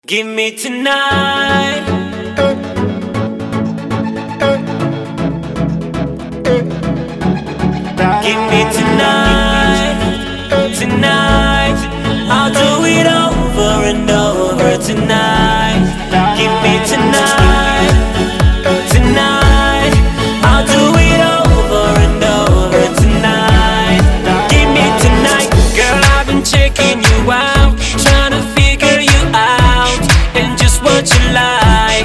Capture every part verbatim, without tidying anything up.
Give me tonight. Give me tonight. Tonight. I'll do it over and over tonight. Give me tonight. Tonight. I'll do it over and over tonight. Give me tonight. Girl, I've been checking you out, trying to figure you out and just what you like.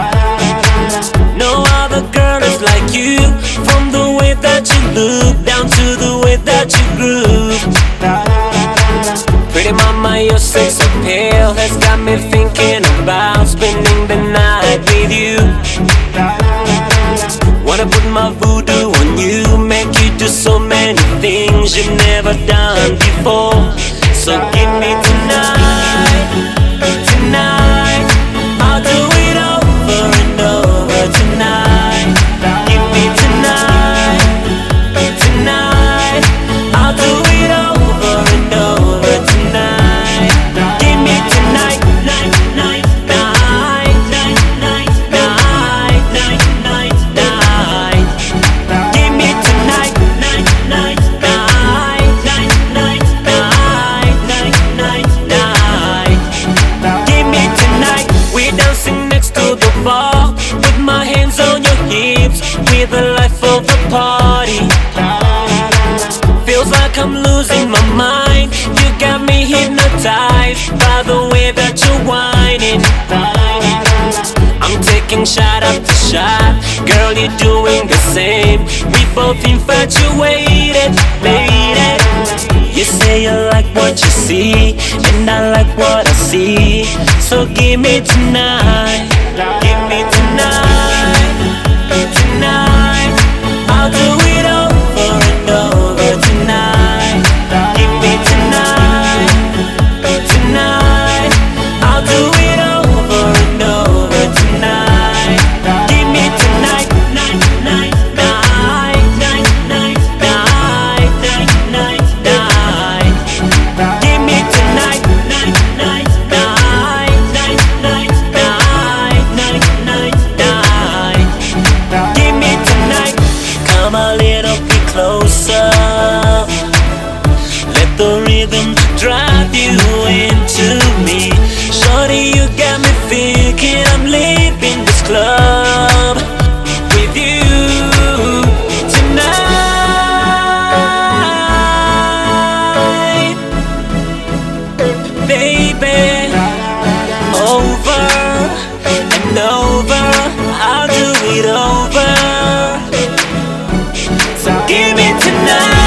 No other girl is like you, from the way that you look down to the way that you groove. Pretty mama, your sex appeal has got me thinking about spending the night with you. Wanna put my voodoo on you, make you do so many things you've never done before. So give me tonight, tonight. I'll do it over and over tonight. Give me tonight, tonight. I'll do it over and over tonight. Give me tonight, night, night, night, night, night, night, night, night, night. Give me tonight, night, night, night, night, night, night, night, night, night. Give me tonight. We're dancing next to the bar, with my hands on your hips, we're the life of the party. Feels like I'm losing my mind. You got me hypnotized by the way that you're whining. I'm taking shot after shot, girl, you're doing the same. We both infatuated, lady. You say you like what you see, and I like what I see. So give me tonight, give me tonight, tonight. I'll do it over and over tonight. Give me tonight, tonight. I'll do it over and over tonight. Give me tonight, night, night, night, night, night, night, night, night, night. Give me tonight, night, night, night, night, night, night, night, night, night. Give me tonight. Come a little bit closer. Let the rhythm drive you into me. Shorty, you got me thinking I'm leaving this club with you tonight. Baby, over and over, I'll do it over. So give me tonight.